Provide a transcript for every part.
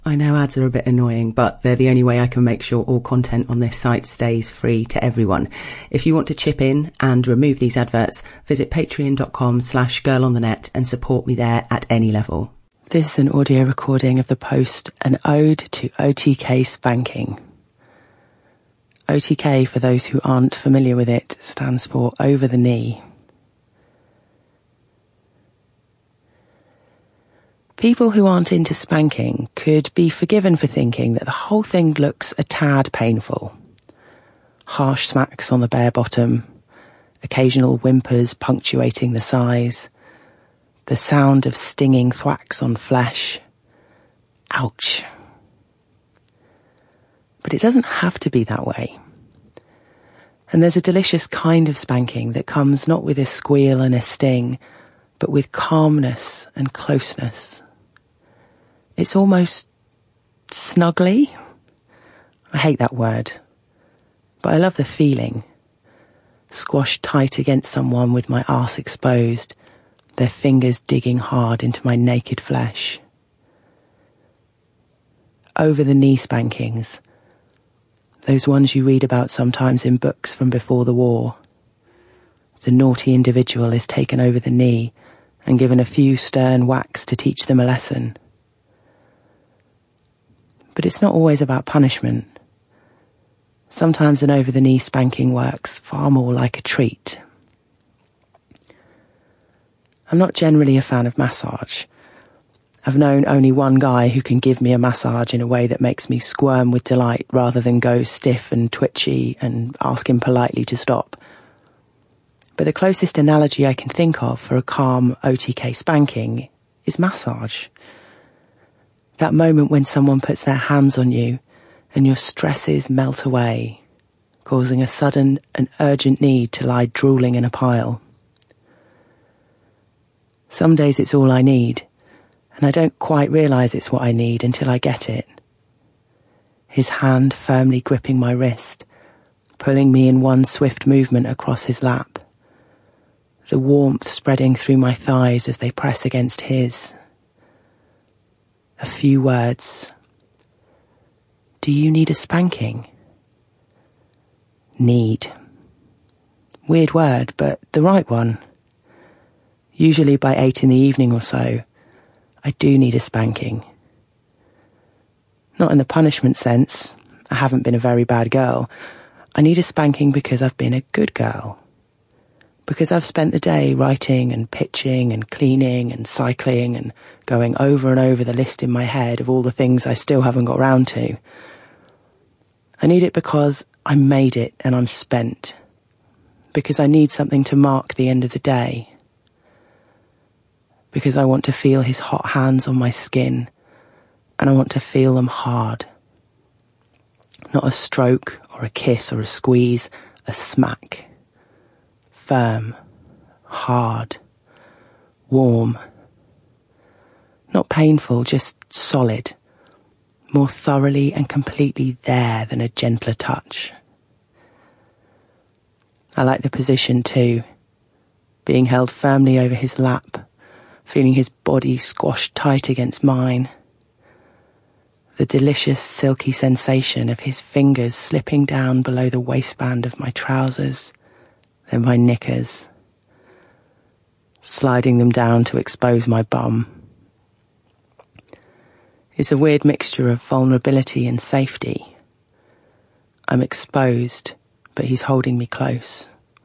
I know ads are a bit annoying, but they're the only way I can make sure all content on this site stays free to everyone. If you want to chip in and remove these adverts, visit patreon.com/girlonthenet and support me there at any level. This is an audio recording of the post, An Ode to OTK Spanking. OTK, for those who aren't familiar with it, stands for over the knee. People who aren't into spanking could be forgiven for thinking that the whole thing looks a tad painful. Harsh smacks on the bare bottom, occasional whimpers punctuating the sighs, the sound of stinging thwacks on flesh. Ouch. But it doesn't have to be that way. And there's a delicious kind of spanking that comes not with a squeal and a sting, but with calmness and closeness. It's almost snuggly. I hate that word, but I love the feeling. Squashed tight against someone with my arse exposed, their fingers digging hard into my naked flesh. Over the knee spankings, those ones you read about sometimes in books from before the war. The naughty individual is taken over the knee and given a few stern whacks to teach them a lesson. But it's not always about punishment. Sometimes an over-the-knee spanking works far more like a treat. I'm not generally a fan of massage. I've known only one guy who can give me a massage in a way that makes me squirm with delight rather than go stiff and twitchy and ask him politely to stop. But the closest analogy I can think of for a calm OTK spanking is massage. That moment when someone puts their hands on you and your stresses melt away, causing a sudden and urgent need to lie drooling in a pile. Some days it's all I need, and I don't quite realise it's what I need until I get it. His hand firmly gripping my wrist, pulling me in one swift movement across his lap. The warmth spreading through my thighs as they press against his. A few words. Do you need a spanking? Need. Weird word, but the right one. Usually by 8 in the evening or so, I do need a spanking. Not in the punishment sense. I haven't been a very bad girl. I need a spanking because I've been a good girl. Because I've spent the day writing and pitching and cleaning and cycling and going over and over the list in my head of all the things I still haven't got round to. I need it because I made it and I'm spent. Because I need something to mark the end of the day. Because I want to feel his hot hands on my skin, and I want to feel them hard. Not a stroke or a kiss or a squeeze, a smack. Firm, hard, warm. Not painful, just solid. More thoroughly and completely there than a gentler touch. I like the position too, being held firmly over his lap, feeling his body squashed tight against mine. The delicious silky sensation of his fingers slipping down below the waistband of my trousers, then my knickers, sliding them down to expose my bum. It's a weird mixture of vulnerability and safety. I'm exposed, but he's holding me close.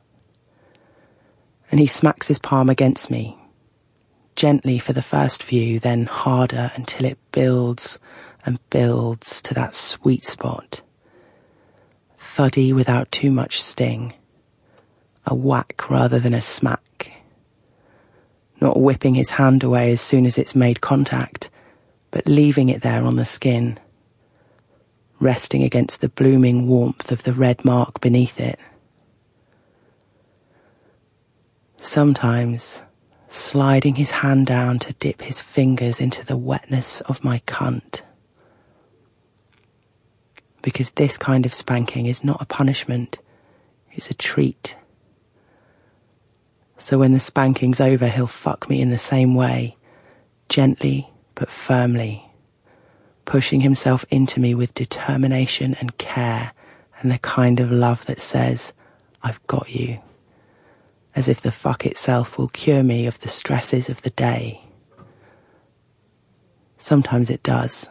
And he smacks his palm against me, gently for the first few, then harder until it builds and builds to that sweet spot. Thuddy without too much sting. A whack rather than a smack. Not whipping his hand away as soon as it's made contact, but leaving it there on the skin, resting against the blooming warmth of the red mark beneath it. Sometimes, sliding his hand down to dip his fingers into the wetness of my cunt. Because this kind of spanking is not a punishment, it's a treat. So when the spanking's over, he'll fuck me in the same way, gently but firmly, pushing himself into me with determination and care and the kind of love that says, I've got you, as if the fuck itself will cure me of the stresses of the day. Sometimes it does.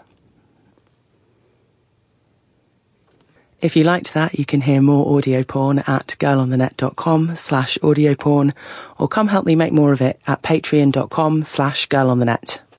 If you liked that, you can hear more audio porn at girlonthenet.com/audioporn, or come help me make more of it at patreon.com/girlonthenet.